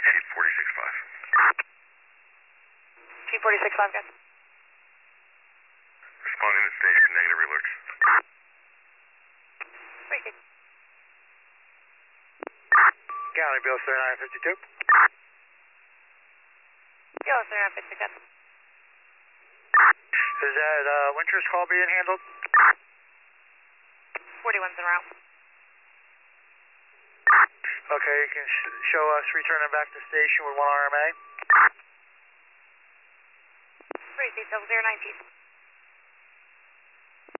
Chief 46.5. Chief 46.5, guys. Responding to station, negative alerts. Very good. County Bill 3952. Yo, 3952. Is that Winter's call being handled? 41's en route. Okay, you can show us returning back to station with 1 RMA. 360019.